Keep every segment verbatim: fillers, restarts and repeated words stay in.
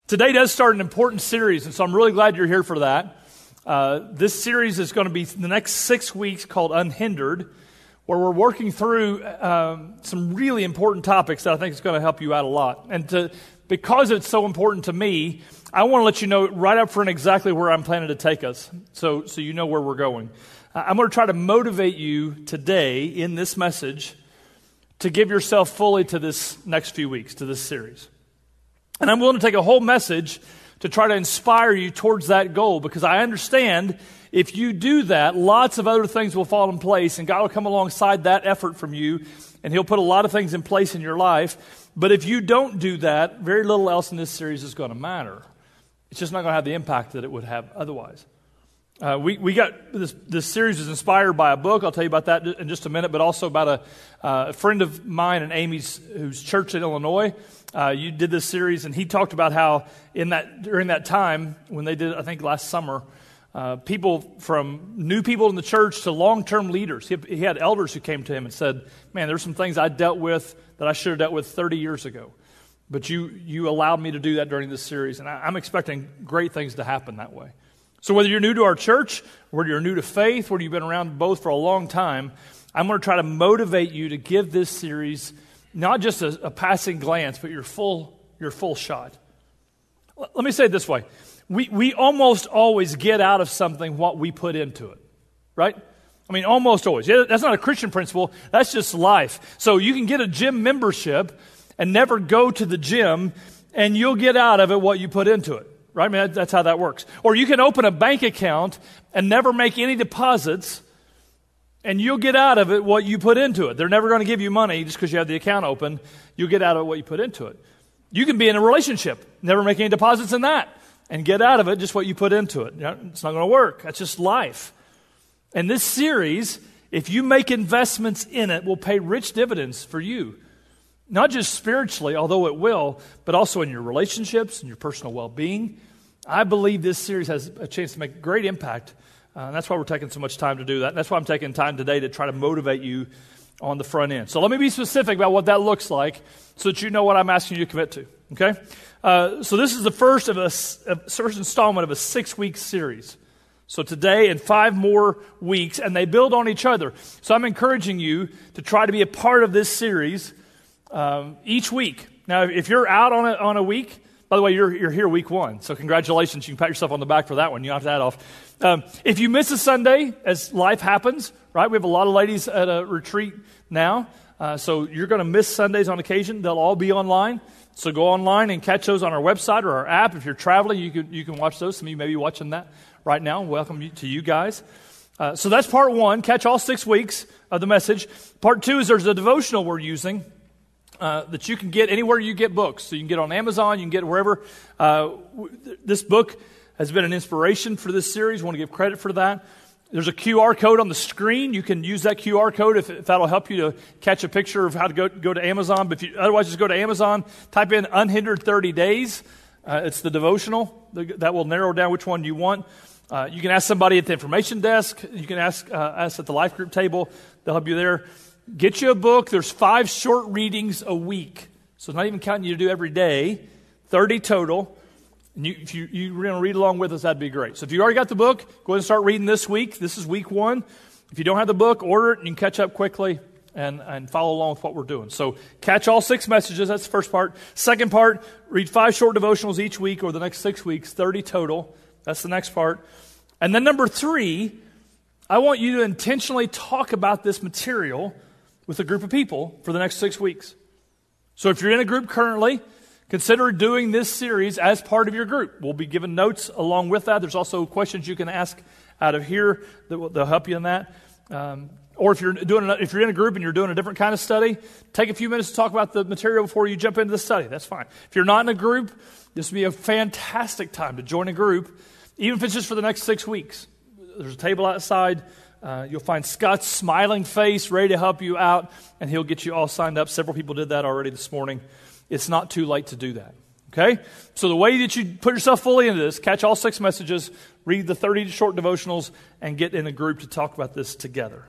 Today does start an important series, and so I'm really glad you're here for that. Uh, this series is going to be the next six weeks called Unhindered, where we're working through um, some really important topics that I think is going to help you out a lot. And to, because it's so important to me, I want to let you know right up front exactly where I'm planning to take us, so, so you know where we're going. Uh, I'm going to try to motivate you today in this message to give yourself fully to this next few weeks, to this series. And I'm willing to take a whole message to try to inspire you towards that goal, because I understand if you do that, lots of other things will fall in place, and God will come alongside that effort from you, and He'll put a lot of things in place in your life. But if you don't do that, very little else in this series is going to matter. It's just not going to have the impact that it would have otherwise. Uh, we, we got this, this series is inspired by a book. I'll tell you about that in just a minute, but also about a, uh, a friend of mine and Amy's whose church in Illinois. Uh, you did this series, and he talked about how in that during that time when they did, I think last summer, uh, people from new people in the church to long-term leaders. He, he had elders who came to him and said, "Man, there's some things I dealt with that I should have dealt with thirty years ago, but you you allowed me to do that during this series, and I, I'm expecting great things to happen that way." So whether you're new to our church, whether you're new to faith, whether you've been around both for a long time, I'm going to try to motivate you to give this series not just a, a passing glance, but your full your full shot. L- let me say it this way. We, we almost always get out of something what we put into it, right? I mean, almost always. Yeah, that's not a Christian principle. That's just life. So you can get a gym membership and never go to the gym, and you'll get out of it what you put into it. Right? I mean, that's how that works. Or you can open a bank account and never make any deposits, and you'll get out of it what you put into it. They're never going to give you money just because you have the account open. You'll get out of it what you put into it. You can be in a relationship, never make any deposits in that, and get out of it just what you put into it. It's not going to work. That's just life. And this series, if you make investments in it, will pay rich dividends for you. Not just spiritually, although it will, but also in your relationships and your personal well-being. I believe this series has a chance to make a great impact. Uh, and that's why we're taking so much time to do that. And that's why I'm taking time today to try to motivate you on the front end. So let me be specific about what that looks like so that you know what I'm asking you to commit to. Okay? Uh, so this is the first of a, a first installment of a six-week series. So today and five more weeks, and they build on each other. So I'm encouraging you to try to be a part of this series Um, each week. Now, if you're out on a, on a week, by the way, you're you're here week one, so congratulations. You can pat yourself on the back for that one. You don't have that off. Um, if you miss a Sunday, as life happens, right? We have a lot of ladies at a retreat now, uh, so you're going to miss Sundays on occasion. They'll all be online, so go online and catch those on our website or our app. If you're traveling, you can you can watch those. Some of you may be watching that right now. Welcome to you guys. Uh, so that's part one. Catch all six weeks of the message. Part two is there's a devotional we're using. Uh, that you can get anywhere you get books. So you can get on Amazon, you can get wherever. Uh, w- this book has been an inspiration for this series. I want to give credit for that. There's a Q R code on the screen. You can use that Q R code if, if that'll help you to catch a picture of how to go, go to Amazon. But if you, otherwise, just go to Amazon, type in Unhindered thirty days. Uh, it's the devotional. That will narrow down which one you want. Uh, you can ask somebody at the information desk. You can ask uh, us at the life group table. They'll help you there. Get you a book. There's five short readings a week. So not even counting you to do every day. thirty total. And you, if you, you're going to read along with us, that'd be great. So if you already got the book, go ahead and start reading this week. This is week one. If you don't have the book, order it and you can catch up quickly and, and follow along with what we're doing. So catch all six messages. That's the first part. Second part, read five short devotionals each week or the next six weeks, thirty total. That's the next part. And then number three, I want you to intentionally talk about this material with a group of people for the next six weeks. So if you're in a group currently, consider doing this series as part of your group. We'll be giving notes along with that. There's also questions you can ask out of here that will they'll help you in that. Um, or if you're doing if you're in a group and you're doing a different kind of study, take a few minutes to talk about the material before you jump into the study. That's fine. If you're not in a group, this would be a fantastic time to join a group, even if it's just for the next six weeks. There's a table outside. Uh, you'll find Scott's smiling face ready to help you out, and he'll get you all signed up. Several people did that already this morning. It's not too late to do that, okay? So the way that you put yourself fully into this, catch all six messages, read the thirty short devotionals, and get in a group to talk about this together.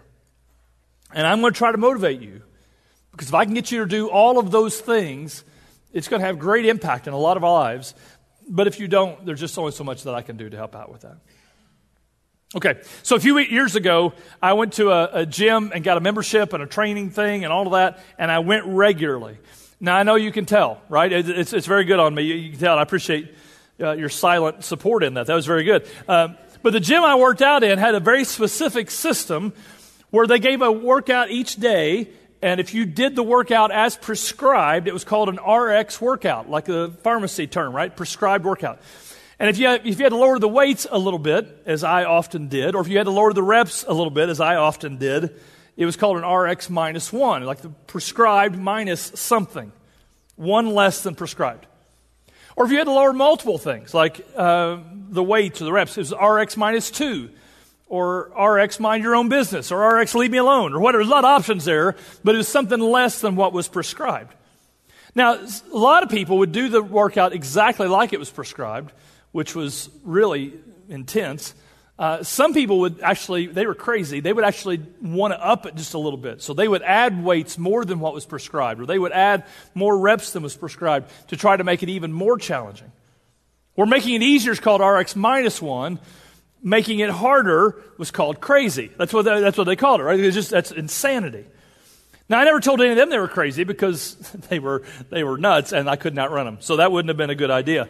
And I'm going to try to motivate you, because if I can get you to do all of those things, it's going to have great impact in a lot of our lives. But if you don't, there's just only so much that I can do to help out with that. Okay, so a few years ago, I went to a, a gym and got a membership and a training thing and all of that, and I went regularly. Now, I know you can tell, right? It, it's, it's very good on me. You, you can tell, and I appreciate uh, your silent support in that. That was very good. Um, but the gym I worked out in had a very specific system where they gave a workout each day, and if you did the workout as prescribed, it was called an R X workout, like a pharmacy term, right? Prescribed workout. And if you, had, if you had to lower the weights a little bit, as I often did, or if you had to lower the reps a little bit, as I often did, it was called an R X minus one, like the prescribed minus something, one less than prescribed. Or if you had to lower multiple things, like uh, the weights or the reps, it was R X minus two, or R X mind your own business, or R X leave me alone, or whatever. There's a lot of options there, but it was something less than what was prescribed. Now, a lot of people would do the workout exactly like it was prescribed, which was really intense. Uh, some people would actually, they were crazy, they would actually want to up it just a little bit. So they would add weights more than what was prescribed, or they would add more reps than was prescribed to try to make it even more challenging. Or making it easier is called R X minus one. Making it harder was called crazy. That's what they, that's what they called it, right? It's just, that's insanity. Now, I never told any of them they were crazy because they were, they were nuts and I couldn't outrun them. So that wouldn't have been a good idea.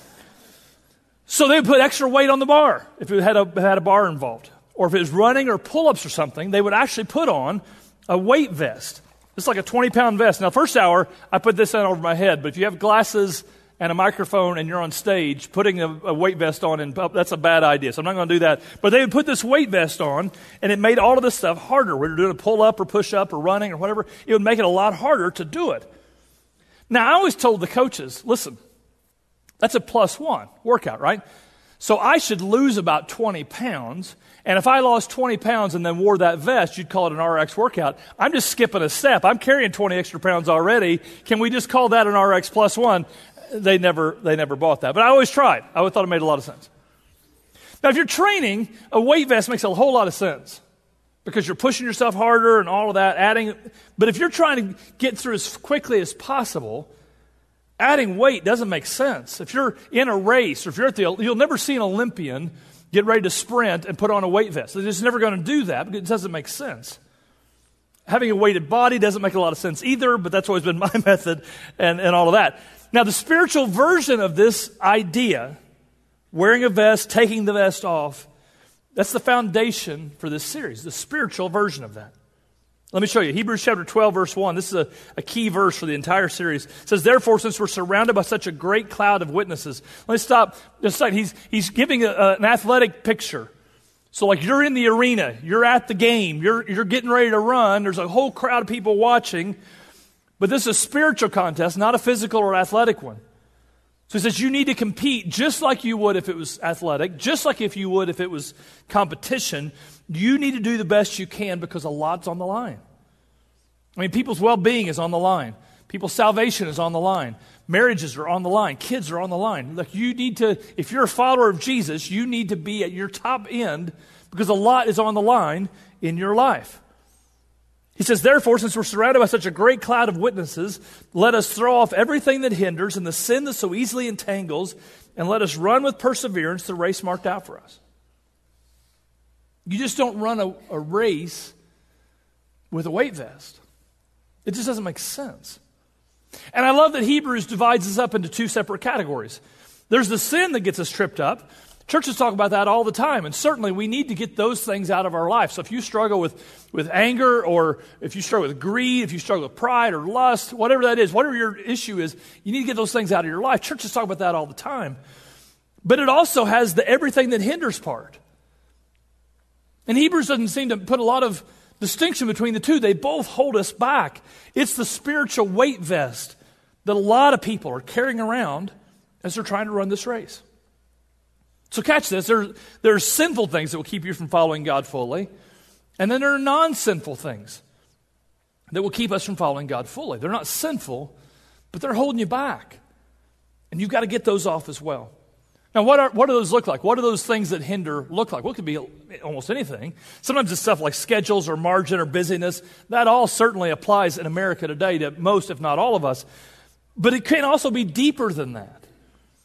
So they would put extra weight on the bar if it had a, had a bar involved. Or if it was running or pull-ups or something, they would actually put on a weight vest. It's like a twenty-pound vest. Now, first hour, I put this on over my head. But if you have glasses and a microphone and you're on stage, putting a, a weight vest on, and that's a bad idea. So I'm not going to do that. But they would put this weight vest on, and it made all of this stuff harder. Whether you're doing a pull-up or push-up or running or whatever, it would make it a lot harder to do it. Now, I always told the coaches, listen, that's a plus one workout, right? So I should lose about twenty pounds. And if I lost twenty pounds and then wore that vest, you'd call it an R X workout. I'm just skipping a step. I'm carrying twenty extra pounds already. Can we just call that an R X plus one? They never, they never bought that. But I always tried. I always thought it made a lot of sense. Now, if you're training, a weight vest makes a whole lot of sense because you're pushing yourself harder and all of that, adding. But if you're trying to get through as quickly as possible, adding weight doesn't make sense. If you're in a race, or if you're at the, you'll never see an Olympian get ready to sprint and put on a weight vest. They're just never going to do that because it doesn't make sense. Having a weighted body doesn't make a lot of sense either, but that's always been my method and, and all of that. Now, the spiritual version of this idea, wearing a vest, taking the vest off, that's the foundation for this series, the spiritual version of that. Let me show you. Hebrews chapter twelve, verse one. This is a, a key verse for the entire series. It says, therefore, since we're surrounded by such a great cloud of witnesses. Let me stop. Just like he's, he's giving a, a, an athletic picture. So like you're in the arena, you're at the game, you're, you're getting ready to run. There's a whole crowd of people watching. But this is a spiritual contest, not a physical or athletic one. So he says you need to compete just like you would if it was athletic, just like if you would if it was competition. You need to do the best you can because a lot's on the line. I mean, people's well-being is on the line. People's salvation is on the line. Marriages are on the line. Kids are on the line. Look, you need to, if you're a follower of Jesus, you need to be at your top end because a lot is on the line in your life. He says, therefore, since we're surrounded by such a great cloud of witnesses, let us throw off everything that hinders and the sin that so easily entangles, and let us run with perseverance the race marked out for us. You just don't run a, a race with a weight vest. It just doesn't make sense. And I love that Hebrews divides us up into two separate categories. There's the sin that gets us tripped up. Churches talk about that all the time, and certainly we need to get those things out of our life. So if you struggle with, with anger, or if you struggle with greed, if you struggle with pride or lust, whatever that is, whatever your issue is, you need to get those things out of your life. Churches talk about that all the time. But it also has the everything that hinders part. And Hebrews doesn't seem to put a lot of distinction between the two. They both hold us back. It's the spiritual weight vest that a lot of people are carrying around as they're trying to run this race. So catch this. There, there are sinful things that will keep you from following God fully. And then there are non-sinful things that will keep us from following God fully. They're not sinful, but they're holding you back. And you've got to get those off as well. Now, what are what do those look like? What do those things that hinder look like? Well, it could be almost anything. Sometimes it's stuff like schedules or margin or busyness. That all certainly applies in America today to most, if not all of us. But it can also be deeper than that.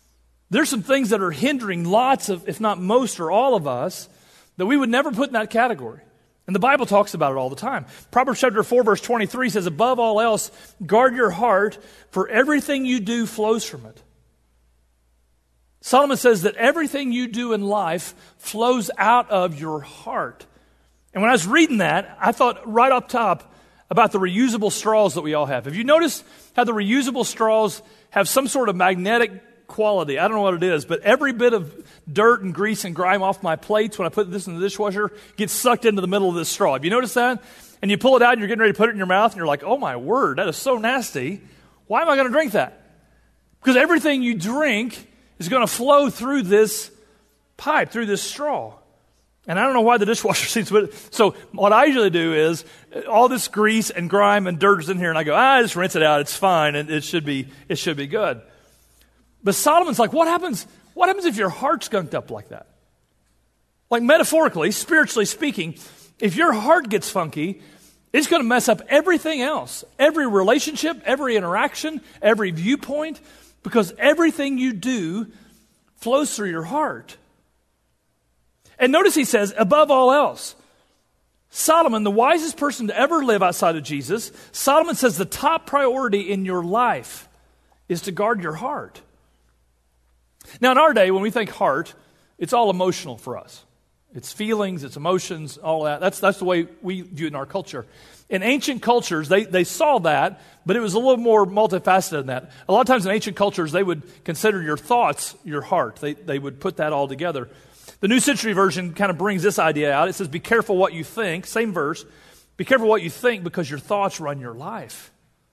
There's some things that are hindering lots of, if not most or all of us, that we would never put in that category. And the Bible talks about it all the time. Proverbs chapter four, verse twenty-three says, above all else, guard your heart, for everything you do flows from it. Solomon says that everything you do in life flows out of your heart. And when I was reading that, I thought right up top about the reusable straws that we all have. Have you noticed how the reusable straws have some sort of magnetic quality? I don't know what it is, but every bit of dirt and grease and grime off my plates when I put this in the dishwasher gets sucked into the middle of this straw. Have you noticed that? And you pull it out and you're getting ready to put it in your mouth and you're like, oh my word, that is so nasty. Why am I going to drink that? Because everything you drink is going to flow through this pipe, through this straw. And I don't know why the dishwasher seems to. So what I usually do is all this grease and grime and dirt is in here, and I go, ah, just rinse it out. It's fine, and it should be it should be good. But Solomon's like, what happens? What happens if your heart's gunked up like that? Like metaphorically, spiritually speaking, if your heart gets funky, it's going to mess up everything else, every relationship, every interaction, every viewpoint, because everything you do flows through your heart. And notice he says, above all else, Solomon, the wisest person to ever live outside of Jesus, Solomon says the top priority in your life is to guard your heart. Now, in our day, when we think heart, it's all emotional for us. It's feelings, it's emotions, all that. That's, that's the way we view it in our culture. In ancient cultures, they, they saw that, but it was a little more multifaceted than that. A lot of times in ancient cultures, they would consider your thoughts your heart. They, they would put that all together. The New Century Version kind of brings this idea out. It says, be careful what you think. Same verse. Be careful what you think because your thoughts run your life.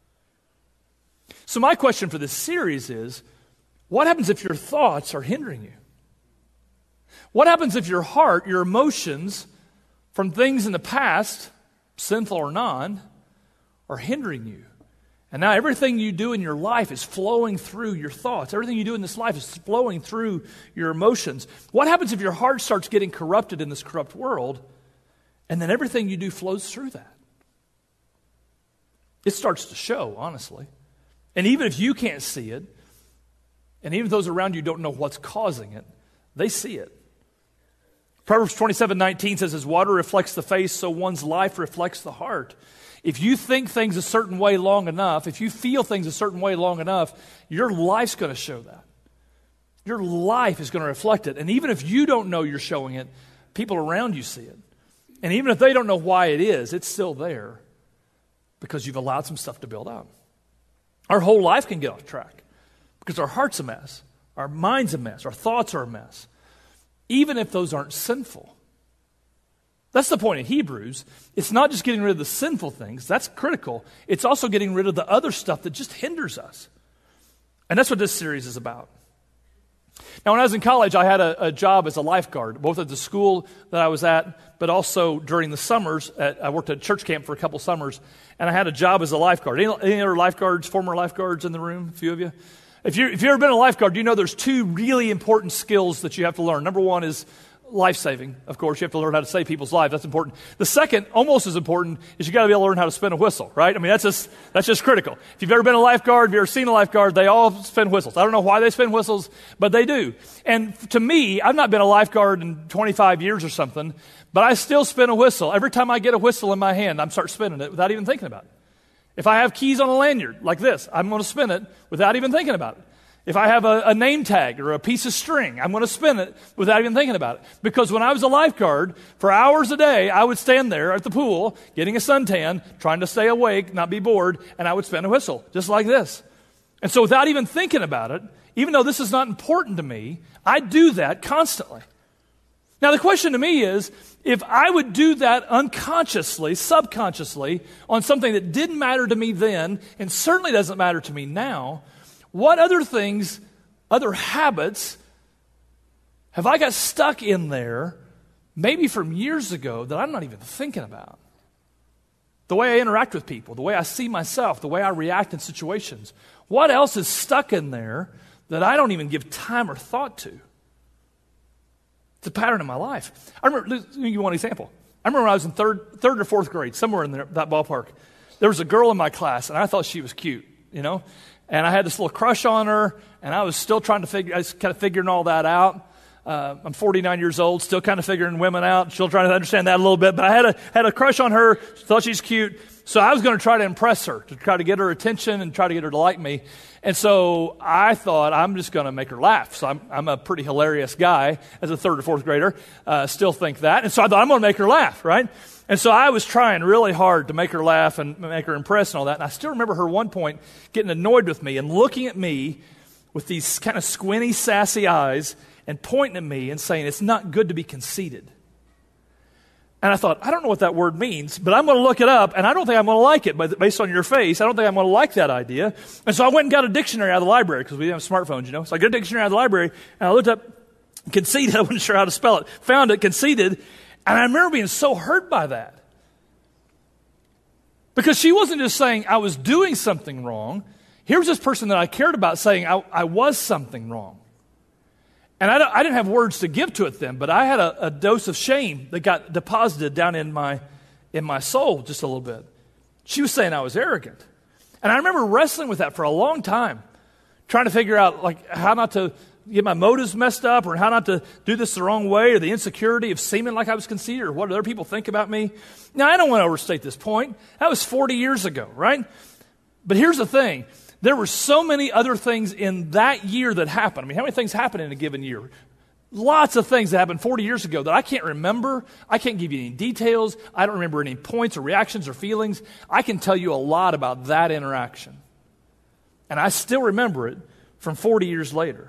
So my question for this series is, what happens if your thoughts are hindering you? What happens if your heart, your emotions from things in the past, sinful or non, are hindering you? And now everything you do in your life is flowing through your thoughts. Everything you do in this life is flowing through your emotions. What happens if your heart starts getting corrupted in this corrupt world, and then everything you do flows through that? It starts to show, honestly. And even if you can't see it, and even if those around you don't know what's causing it, they see it. Proverbs twenty-seven nineteen says, as water reflects the face, so one's life reflects the heart. If you think things a certain way long enough, if you feel things a certain way long enough, your life's going to show that. Your life is going to reflect it. And even if you don't know you're showing it, people around you see it. And even if they don't know why it is, it's still there because you've allowed some stuff to build up. Our whole life can get off track because our heart's a mess, our mind's a mess, our thoughts are a mess, even if those aren't sinful. That's the point in Hebrews. It's not just getting rid of the sinful things. That's critical. It's also getting rid of the other stuff that just hinders us. And that's what this series is about. Now, when I was in college, I had a, a job as a lifeguard, both at the school that I was at, but also during the summers. At, I worked at church camp for a couple summers, and I had a job as a lifeguard. Any, any other lifeguards, former lifeguards in the room? A few of you? If, you, if you've ever been a lifeguard, you know there's two really important skills that you have to learn. Number one is life-saving. Of course, you have to learn how to save people's lives. That's important. The second, almost as important, is you got to be able to learn how to spin a whistle, right? I mean, that's just that's just critical. If you've ever been a lifeguard, if you've ever seen a lifeguard, they all spin whistles. I don't know why they spin whistles, but they do. And to me, I've not been a lifeguard in twenty-five years or something, but I still spin a whistle. Every time I get a whistle in my hand, I'm start spinning it without even thinking about it. If I have keys on a lanyard like this, I'm going to spin it without even thinking about it. If I have a, a name tag or a piece of string, I'm going to spin it without even thinking about it. Because when I was a lifeguard, for hours a day, I would stand there at the pool, getting a suntan, trying to stay awake, not be bored, and I would spin a whistle, just like this. And so without even thinking about it, even though this is not important to me, I do that constantly. Now the question to me is, if I would do that unconsciously, subconsciously, on something that didn't matter to me then, and certainly doesn't matter to me now, what other things, other habits, have I got stuck in there, maybe from years ago, that I'm not even thinking about? The way I interact with people, the way I see myself, the way I react in situations. What else is stuck in there that I don't even give time or thought to? It's a pattern in my life. I remember, let me give you one example. I remember when I was in third, third or fourth grade, somewhere in there, that ballpark, there was a girl in my class, and I thought she was cute, you know? And I had this little crush on her, and I was still trying to figure, I was kind of figuring all that out. Uh, I'm forty-nine years old, still kind of figuring women out, still trying to understand that a little bit. But I had a had a crush on her, thought she's cute. So I was going to try to impress her, to try to get her attention and try to get her to like me. And so I thought, I'm just going to make her laugh. So I'm, I'm a pretty hilarious guy as a third or fourth grader, uh, still think that. And so I thought, I'm going to make her laugh, right? And so I was trying really hard to make her laugh and make her impressed and all that. And I still remember her one point getting annoyed with me and looking at me with these kind of squinty, sassy eyes and pointing at me and saying, it's not good to be conceited. And I thought, I don't know what that word means, but I'm going to look it up, and I don't think I'm going to like it. But based on your face, I don't think I'm going to like that idea. And so I went and got a dictionary out of the library, because we didn't have smartphones, you know. So I got a dictionary out of the library, and I looked up conceited. I wasn't sure how to spell it. Found it, conceited, and I remember being so hurt by that. Because she wasn't just saying I was doing something wrong. Here was this person that I cared about saying I, I was something wrong. And I, I didn't have words to give to it then, but I had a, a dose of shame that got deposited down in my in my soul just a little bit. She was saying I was arrogant. And I remember wrestling with that for a long time, trying to figure out like how not to get my motives messed up or how not to do this the wrong way or the insecurity of seeming like I was conceited or what other people think about me. Now, I don't want to overstate this point. That was forty years ago, right? But here's the thing. There were so many other things in that year that happened. I mean, how many things happen in a given year? Lots of things that happened forty years ago that I can't remember. I can't give you any details. I don't remember any points or reactions or feelings. I can tell you a lot about that interaction. And I still remember it from forty years later.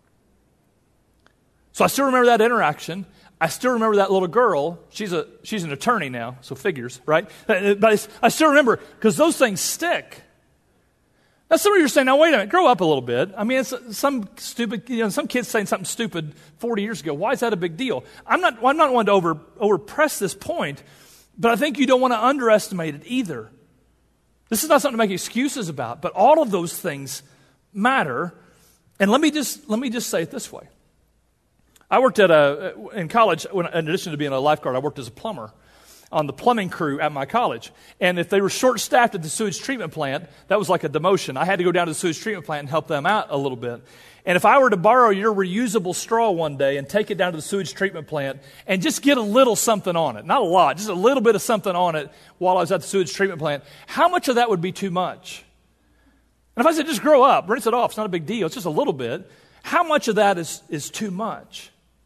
So I still remember that interaction. I still remember that little girl. She's a she's an attorney now, so figures, right? But I, I still remember because those things stick. Now, some of you are saying, now, wait a minute, grow up a little bit. I mean, it's some stupid, you know, some kids saying something stupid forty years ago. Why is that a big deal? I'm not, well, I'm not wanting to over, over press this point, but I think you don't want to underestimate it either. This is not something to make excuses about, but all of those things matter. And let me just, let me just say it this way. I worked at a, in college, when, in addition to being a lifeguard, I worked as a plumber on the plumbing crew at my college. And if they were short-staffed at the sewage treatment plant, that was like a demotion. I had to go down to the sewage treatment plant and help them out a little bit. And if I were to borrow your reusable straw one day and take it down to the sewage treatment plant and just get a little something on it, not a lot, just a little bit of something on it while I was at the sewage treatment plant, how much of that would be too much? And if I said, just grow up, rinse it off, it's not a big deal, it's just a little bit, how much of that is, is too much?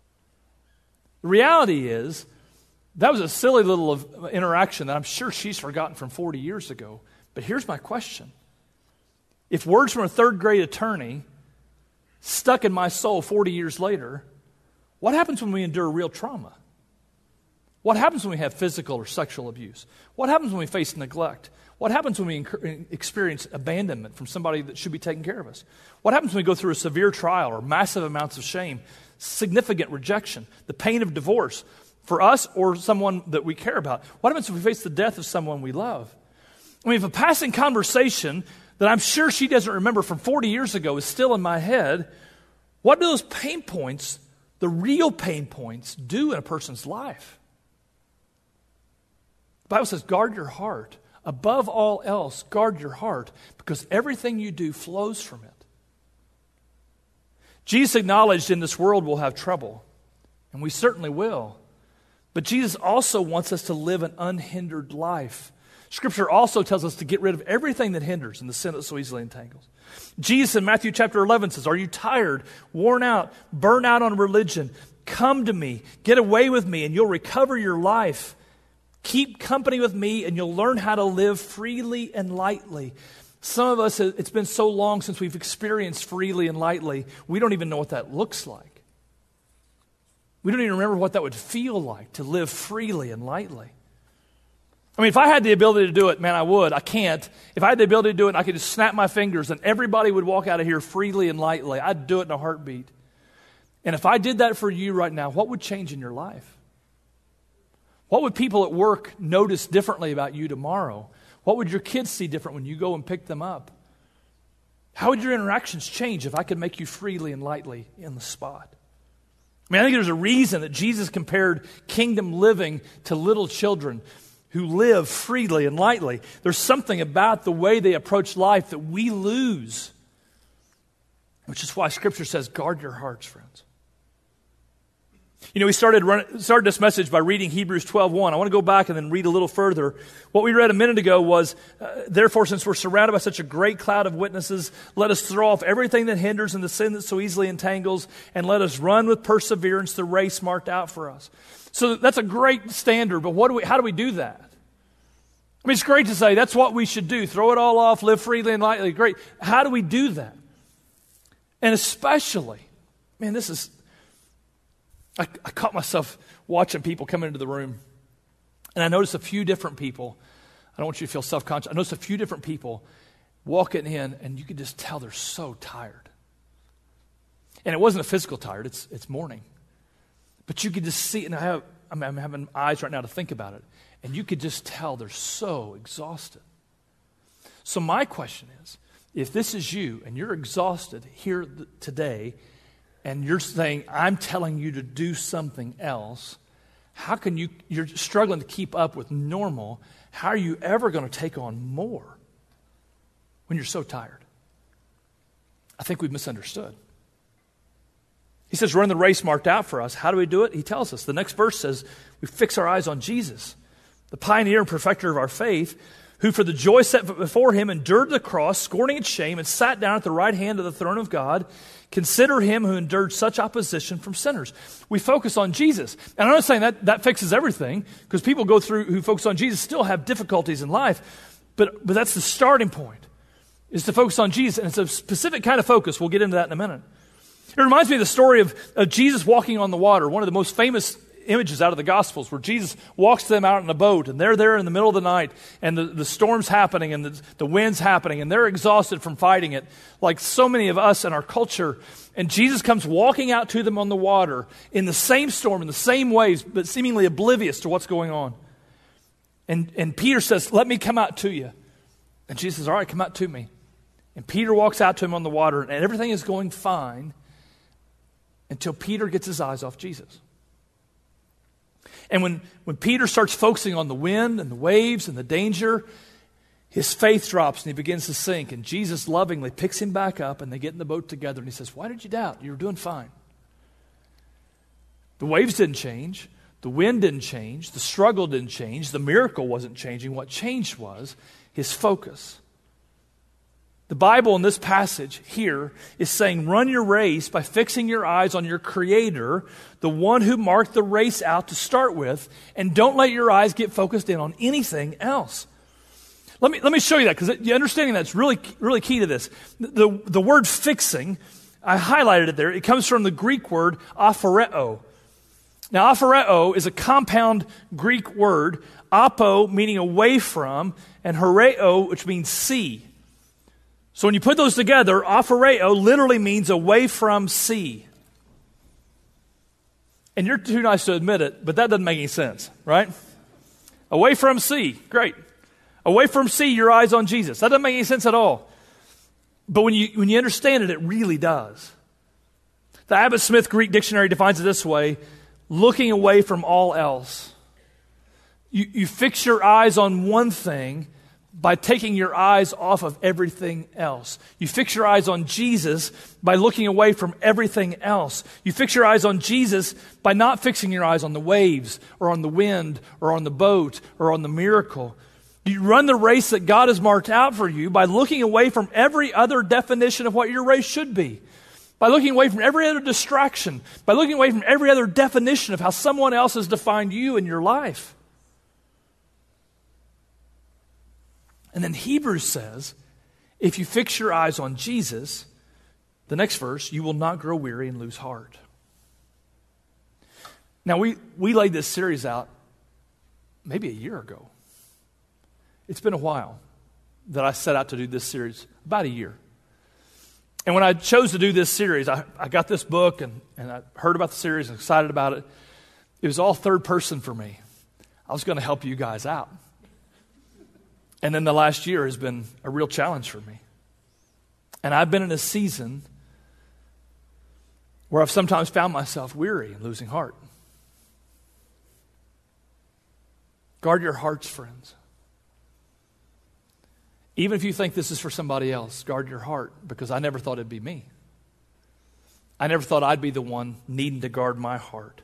The reality is, that was a silly little of interaction that I'm sure she's forgotten from forty years ago. But here's my question. If words from a third grade attorney stuck in my soul forty years later, what happens when we endure real trauma? What happens when we have physical or sexual abuse? What happens when we face neglect? What happens when we inc- experience abandonment from somebody that should be taking care of us? What happens when we go through a severe trial or massive amounts of shame, significant rejection, the pain of divorce, for us or someone that we care about? What happens if we face the death of someone we love? I mean, if a passing conversation that I'm sure she doesn't remember from forty years ago is still in my head, what do those pain points, the real pain points, do in a person's life? The Bible says, guard your heart. Above all else, guard your heart, because everything you do flows from it. Jesus acknowledged in this world we'll have trouble, and we certainly will. But Jesus also wants us to live an unhindered life. Scripture also tells us to get rid of everything that hinders and the sin that so easily entangles. Jesus in Matthew chapter eleven says, are you tired, worn out, burned out on religion? Come to me, get away with me, and you'll recover your life. Keep company with me, and you'll learn how to live freely and lightly. Some of us, it's been so long since we've experienced freely and lightly, we don't even know what that looks like. We don't even remember what that would feel like to live freely and lightly. I mean, if I had the ability to do it, man, I would. I can't. If I had the ability to do it, I could just snap my fingers and everybody would walk out of here freely and lightly. I'd do it in a heartbeat. And if I did that for you right now, what would change in your life? What would people at work notice differently about you tomorrow? What would your kids see different when you go and pick them up? How would your interactions change if I could make you freely and lightly in the spot? I mean, I think there's a reason that Jesus compared kingdom living to little children who live freely and lightly. There's something about the way they approach life that we lose which is why Scripture says, guard your hearts, friends. You know, we started run, started this message by reading Hebrews twelve one. I want to go back and then read a little further. What we read a minute ago was, uh, therefore, since we're surrounded by such a great cloud of witnesses, let us throw off everything that hinders and the sin that so easily entangles, and let us run with perseverance the race marked out for us. So that's a great standard, but what do we? How do we do that? I mean, it's great to say that's what we should do. Throw it all off, live freely and lightly. Great. How do we do that? And especially, man, this is... I, I caught myself watching people come into the room, and I noticed a few different people. I don't want you to feel self-conscious. I noticed a few different people walking in, and you could just tell they're so tired. And it wasn't a physical tired. It's it's morning. But you could just see, and I have, I'm, I'm having eyes right now to think about it, and you could just tell they're so exhausted. So my question is, if this is you, and you're exhausted here th- today, and you're saying, I'm telling you to do something else, how can you, you're struggling to keep up with normal, how are you ever going to take on more when you're so tired? I think we've misunderstood. He says, run the race marked out for us. How do we do it? He tells us. The next verse says, we fix our eyes on Jesus, the pioneer and perfecter of our faith, who for the joy set before him endured the cross, scorning its shame, and sat down at the right hand of the throne of God. Consider him who endured such opposition from sinners. We focus on Jesus. And I'm not saying that that fixes everything, because people go through who focus on Jesus still have difficulties in life. But, but that's the starting point, is to focus on Jesus. And it's a specific kind of focus. We'll get into that in a minute. It reminds me of the story of, of Jesus walking on the water, one of the most famous images out of the Gospels, where Jesus walks them out in a boat, and they're there in the middle of the night, and the, the storm's happening, and the, the wind's happening, and they're exhausted from fighting it, like so many of us in our culture. And Jesus comes walking out to them on the water in the same storm, in the same waves, but seemingly oblivious to what's going on. And, and Peter says, let me come out to you. And Jesus says, all right, come out to me. And Peter walks out to him on the water, and everything is going fine until Peter gets his eyes off Jesus. And when, when Peter starts focusing on the wind and the waves and the danger, his faith drops and he begins to sink. And Jesus lovingly picks him back up, and they get in the boat together. And he says, why did you doubt? You were doing fine. The waves didn't change. The wind didn't change. The struggle didn't change. The miracle wasn't changing. What changed was his focus. The Bible in this passage here is saying, run your race by fixing your eyes on your Creator, the one who marked the race out to start with, and don't let your eyes get focused in on anything else. Let me let me show you that, because the understanding that's really really key to this. The, the word fixing, I highlighted it there. It comes from the Greek word aphoreto. Now, aphoreto is a compound Greek word, apo meaning away from, and horeo, which means see. So when you put those together, aphoreto literally means away from sea. And you're too nice to admit it, but that doesn't make any sense, right? Away from sea, great. Away from sea, your eyes on Jesus. That doesn't make any sense at all. But when you when you understand it, it really does. The Abbott Smith Greek Dictionary defines it this way: looking away from all else. You, you fix your eyes on one thing by taking your eyes off of everything else. You fix your eyes on Jesus by looking away from everything else. You fix your eyes on Jesus by not fixing your eyes on the waves or on the wind or on the boat or on the miracle. You run the race that God has marked out for you by looking away from every other definition of what your race should be. By looking away from every other distraction. By looking away from every other definition of how someone else has defined you in your life. And then Hebrews says, if you fix your eyes on Jesus, the next verse, you will not grow weary and lose heart. Now, we, we laid this series out maybe a year ago. It's been a while that I set out to do this series, about a year. And when I chose to do this series, I, I got this book and, and I heard about the series and excited about it. It was all third person for me. I was going to help you guys out. And then the last year has been a real challenge for me. And I've been in a season where I've sometimes found myself weary and losing heart. Guard your hearts, friends. Even if you think this is for somebody else, guard your heart, because I never thought it'd be me. I never thought I'd be the one needing to guard my heart.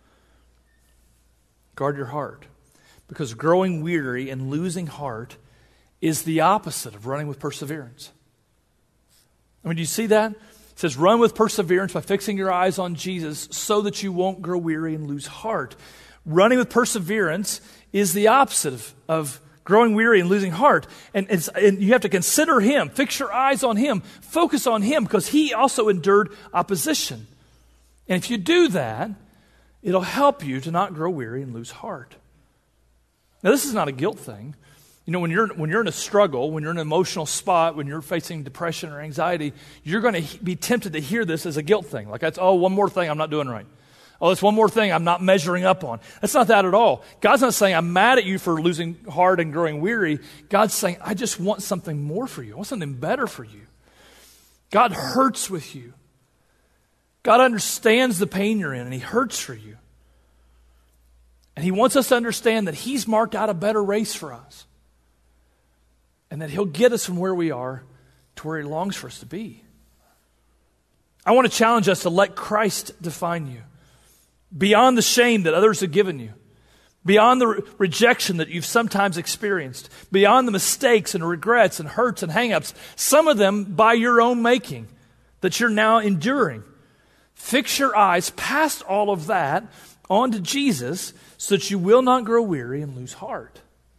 Guard your heart. Because growing weary and losing heart is the opposite of running with perseverance. I mean, do you see that? It says, run with perseverance by fixing your eyes on Jesus so that you won't grow weary and lose heart. Running with perseverance is the opposite of, of growing weary and losing heart. And, and, and you have to consider Him. Fix your eyes on Him. Focus on Him because He also endured opposition. And if you do that, it'll help you to not grow weary and lose heart. Now, this is not a guilt thing. You know, when you're when you're in a struggle, when you're in an emotional spot, when you're facing depression or anxiety, you're going to be tempted to hear this as a guilt thing. Like, that's, oh, one more thing I'm not doing right. Oh, that's one more thing I'm not measuring up on. That's not that at all. God's not saying, I'm mad at you for losing heart and growing weary. God's saying, I just want something more for you. I want something better for you. God hurts with you. God understands the pain you're in, and He hurts for you. And He wants us to understand that He's marked out a better race for us. And that He'll get us from where we are to where He longs for us to be. I want to challenge us to let Christ define you. Beyond the shame that others have given you. Beyond the re- rejection that you've sometimes experienced. Beyond the mistakes and regrets and hurts and hang-ups. Some of them by your own making that you're now enduring. Fix your eyes past all of that onto Jesus so that you will not grow weary and lose heart.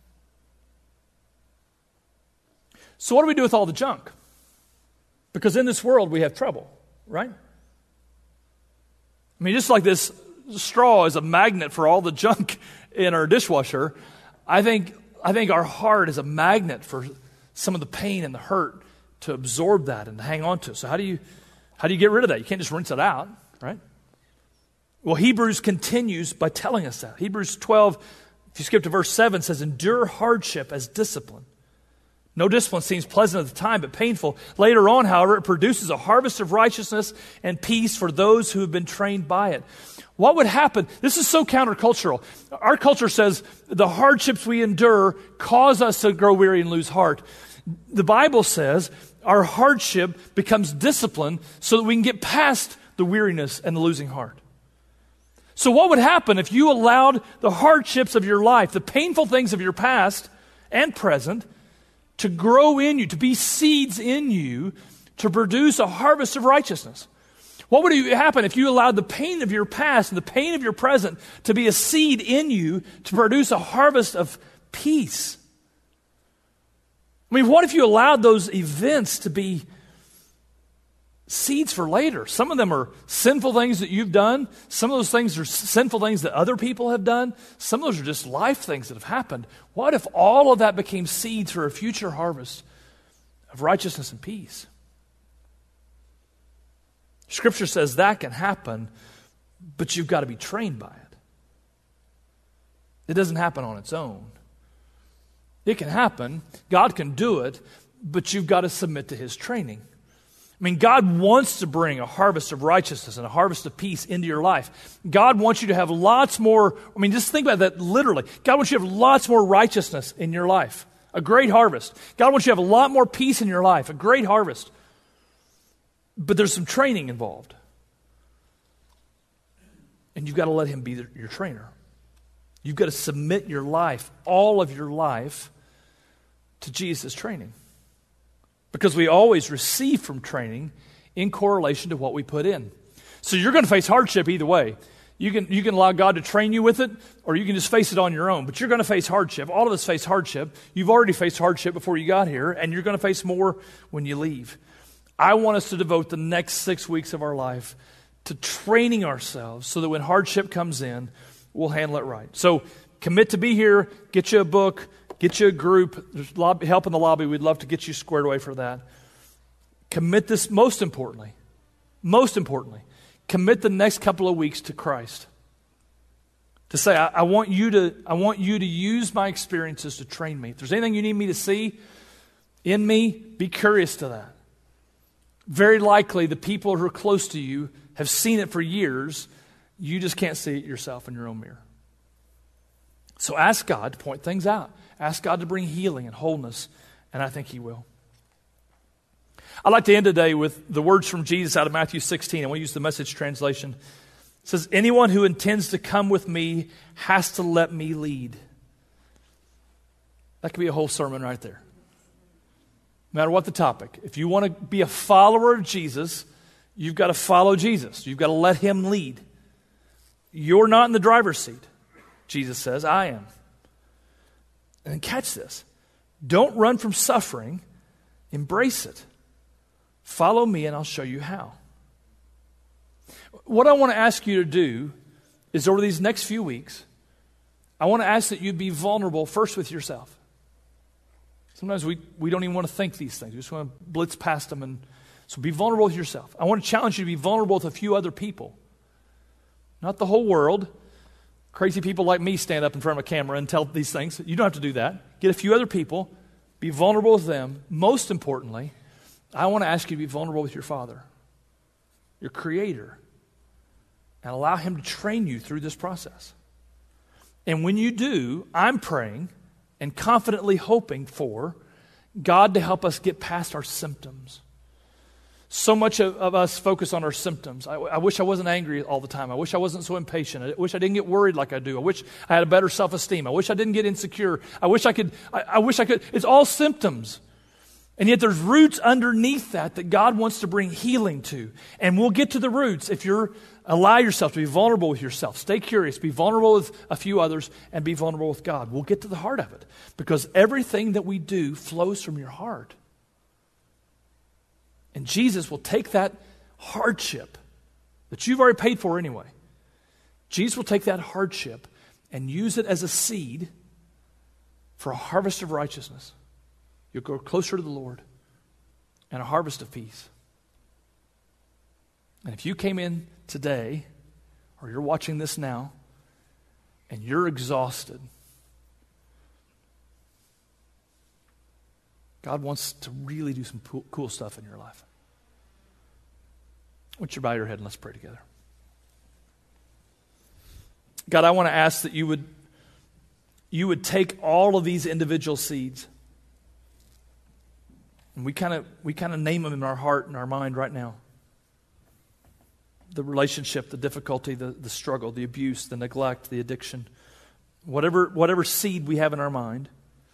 So what do we do with all the junk? Because in this world we have trouble, right? I mean, just like this straw is a magnet for all the junk in our dishwasher, I think I think our heart is a magnet for some of the pain and the hurt to absorb that and to hang on to it. So how do you how do you get rid of that? You can't just rinse it out, right? Well, Hebrews continues by telling us that. Hebrews twelve, if you skip to verse seven, says, endure hardship as discipline. No discipline seems pleasant at the time, but painful. Later on, however, it produces a harvest of righteousness and peace for those who have been trained by it. What would happen? This is so countercultural. Our culture says the hardships we endure cause us to grow weary and lose heart. The Bible says our hardship becomes discipline so that we can get past the weariness and the losing heart. So what would happen if you allowed the hardships of your life, the painful things of your past and present, to grow in you, to be seeds in you, to produce a harvest of righteousness? What would happen if you allowed the pain of your past and the pain of your present to be a seed in you to produce a harvest of peace? I mean, what if you allowed those events to be seeds for later? Some of them are sinful things that you've done. Some of those things are sinful things that other people have done. Some of those are just life things that have happened. What if all of that became seeds for a future harvest of righteousness and peace? Scripture says that can happen, but you've got to be trained by it. It doesn't happen on its own. It can happen. God can do it, but you've got to submit to His training. I mean, God wants to bring a harvest of righteousness and a harvest of peace into your life. God wants you to have lots more, I mean, just think about that literally. God wants you to have lots more righteousness in your life, a great harvest. God wants you to have a lot more peace in your life, a great harvest. But there's some training involved. And you've got to let Him be your trainer. You've got to submit your life, all of your life, to Jesus' training. Because we always receive from training in correlation to what we put in. So you're going to face hardship either way. You can, you can allow God to train you with it, or you can just face it on your own. But you're going to face hardship. All of us face hardship. You've already faced hardship before you got here, and you're going to face more when you leave. I want us to devote the next six weeks of our life to training ourselves so that when hardship comes in, we'll handle it right. So commit to be here, get you a book, get you a group. There's lobby, help in the lobby. We'd love to get you squared away for that. Commit this, most importantly, most importantly, commit the next couple of weeks to Christ. To say, I, I want you to, I want you to use my experiences to train me. If there's anything you need me to see in me, be curious to that. Very likely the people who are close to you have seen it for years. You just can't see it yourself in your own mirror. So ask God to point things out. Ask God to bring healing and wholeness, and I think He will. I'd like to end today with the words from Jesus out of Matthew sixteen. I want to use the Message translation. It says, anyone who intends to come with me has to let me lead. That could be a whole sermon right there. No matter what the topic. If you want to be a follower of Jesus, you've got to follow Jesus. You've got to let him lead. You're not in the driver's seat, Jesus says. I am. And catch this. Don't run from suffering. Embrace it. Follow me and I'll show you how. What I want to ask you to do is over these next few weeks, I want to ask that you be vulnerable first with yourself. Sometimes we, we don't even want to think these things. We just want to blitz past them. And so be vulnerable with yourself. I want to challenge you to be vulnerable with a few other people. Not the whole world. Crazy people like me stand up in front of a camera and tell these things. You don't have to do that. Get a few other people. Be vulnerable with them. Most importantly, I want to ask you to be vulnerable with your Father, your Creator, and allow him to train you through this process. And when you do, I'm praying and confidently hoping for God to help us get past our symptoms. So much of, of us focus on our symptoms. I, I wish I wasn't angry all the time. I wish I wasn't so impatient. I wish I didn't get worried like I do. I wish I had a better self-esteem. I wish I didn't get insecure. I wish I could, I, I wish I could. It's all symptoms. And yet there's roots underneath that that God wants to bring healing to. And we'll get to the roots if you're allow yourself to be vulnerable with yourself. Stay curious. Be vulnerable with a few others and be vulnerable with God. We'll get to the heart of it because everything that we do flows from your heart. And Jesus will take that hardship that you've already paid for anyway. Jesus will take that hardship and use it as a seed for a harvest of righteousness. You'll grow closer to the Lord and a harvest of peace. And if you came in today, or you're watching this now, and you're exhausted, God wants to really do some cool stuff in your life. I want you to bow your head and let's pray together. God, I want to ask that you would, you would take all of these individual seeds, and we kind of we kind of name them in our heart and our mind right now. The relationship, the difficulty, the, the struggle, the abuse, the neglect, the addiction, whatever, whatever seed we have in our mind,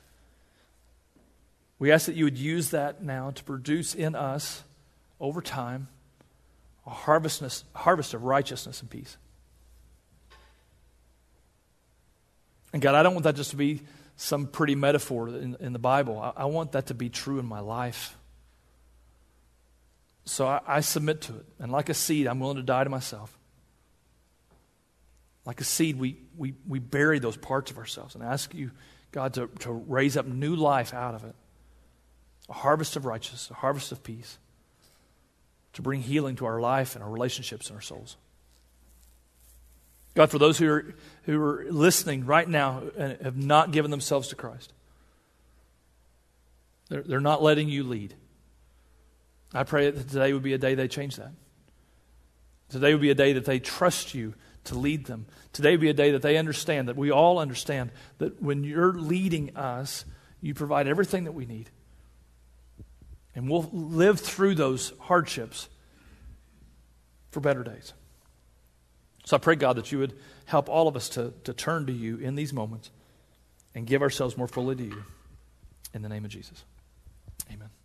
we ask that you would use that now to produce in us, over time, a harvest, harvest of righteousness and peace. And God, I don't want that just to be some pretty metaphor in, in the Bible. I, I want that to be true in my life. So I, I submit to it. And like a seed, I'm willing to die to myself. Like a seed, we, we, we bury those parts of ourselves and ask you, God, to, to raise up new life out of it. A harvest of righteousness, a harvest of peace. To bring healing to our life and our relationships and our souls. God, for those who are, who are listening right now and have not given themselves to Christ. They're, they're not letting you lead. I pray that today would be a day they change that. Today would be a day that they trust you to lead them. Today would be a day that they understand, that we all understand, that when you're leading us, you provide everything that we need. And we'll live through those hardships for better days. So I pray, God, that you would help all of us to, to turn to you in these moments and give ourselves more fully to you. In the name of Jesus. Amen.